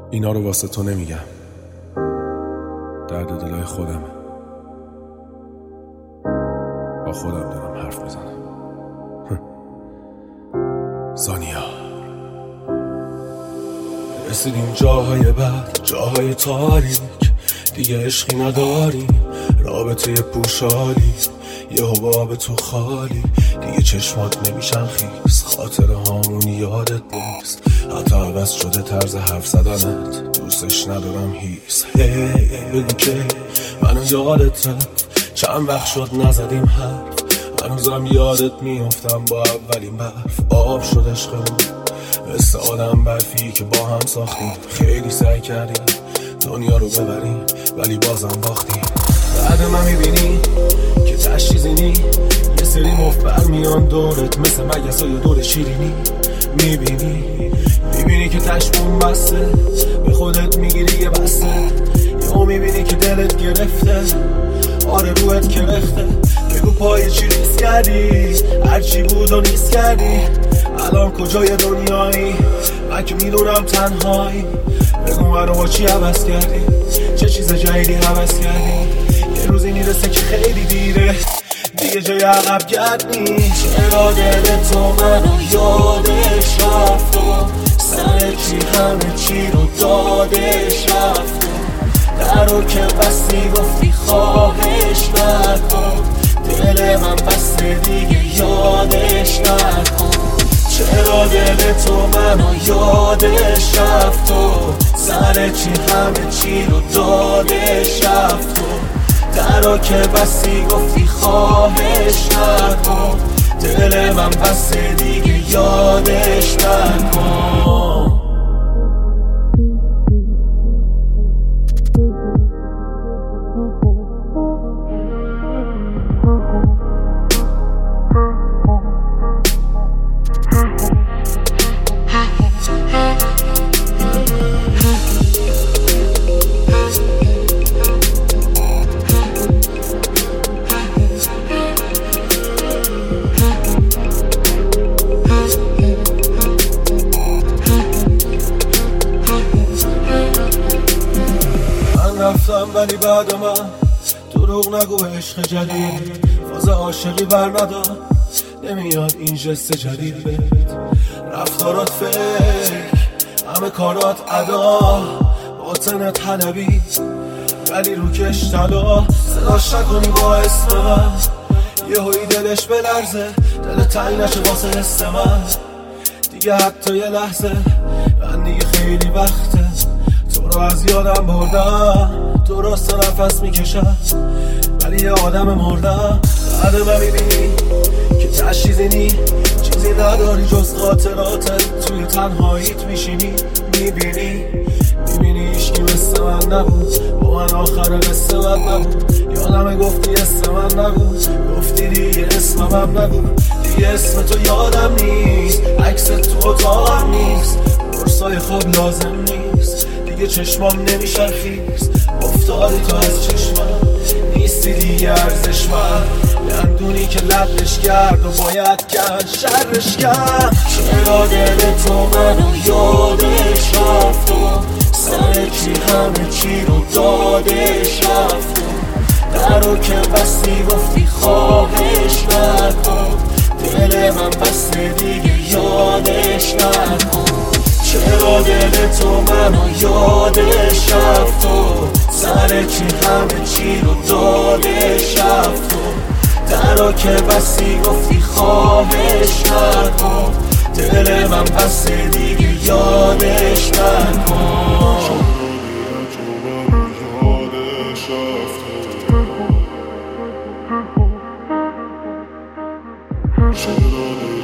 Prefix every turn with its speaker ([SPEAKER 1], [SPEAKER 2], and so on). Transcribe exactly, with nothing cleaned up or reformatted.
[SPEAKER 1] اینا رو واسه تو نمیگم، درد دلای خودم، با خودم دارم حرف میزنم. زانیا رسیدیم جاهای بد، جاهای تاریک، دیگه عشقی نداریم، رابطه پوشالی، یه حباب تو خالی، دیگه چشمات نمیشن خیس، خاطر هامون یادت نیست، حتی عوض شده طرز حرف زدنت، دوستش ندارم هیس. هی بگو که منو یادت رفت، چند وقت شد نزدیم حرف، هنوزم یادت میافتم با اولین برف، آب شد عشقمون مثل آدم برفی که با هم ساختیم، خیلی سعی کردیم دنیا رو ببریم ولی بازم باختیم. بعد من میبینی که تشریزینی، یه سری مفت برمیان دورت مثل مگسای دور شیرینی، میبینی میبینی که تشمون بسته، به خودت میگیری یه بسته، یا میبینی که دلت گرفته، آره روحت کرخته، بگو پای چی ریز کردی، هرچی بود و نیست کردی، الان کجای دنیایی، من که میدونم تنهایی، بگو منو با چی عوض کردی، چه چیز جدیدی عوض کردی، یه روزی میرسه که خیلی دیره، دیگه جای عقب گرد نیست. چرا دل تو منو یادش رفت و سر چی همه چی رو دادش رفت و در رو که بستی گفتی خواهش نکن، دل من بسته دیگه یادش نکن. چرا دل تو منو یادش رفت و سر چی همه چی رو دادش رفت و در رو که بستی گفتی خواهش نکن، دل من بسته دیگه یادش نکن. رفتم ولی بعد من دروغ نگو عشق جدید، فاز عاشقی بر ندار، نمیاد این جست جدید بهت، رفتارات فکر، همه کارات ادا، باطنت حلبی ولی روکش طلا، صداش نکنی با اسم من، یه هایی دلش بلرزه، دل تنگ نشه واسه حس من، دیگه حتی یه لحظه، من دیگه خیلی وقته تو رو از یادم بردم، درست نفس میکشم ولی یه آدم مردم. بعد من میبینی که تشریزینی، چیزی نداری جز خاطراتت، توی تنهاییت میشینی، میبینی میبینی عشقی مثل من نبود، با من آخر قصه من نبود، یادم گفتی اسم من نبود، گفتی دیگه اسمم نگو، دیگه اسم تو یادم نیست، عکس تو اتاقم نیست، برسای خواب لازم نیست، دیگه چشمام نمیشن خیز، افتادی تو از چشمم، نیستی دیگه ارزش من، دندونی که لبش کرد و باید کرد شرش کرد. چرا دل تو منو یادش رفت و سر چی همه چی رو دادش رفت و در رو که بستی گفتی خواهش نکن، دل من بسته دیگه یادش نکن. چرا دل تو منو یادش رفت و سر چی همه چی رو دادش رفت و در رو که بستی گفتی خواهش نکن، دل من بسته دیگه یادش نکن. چرا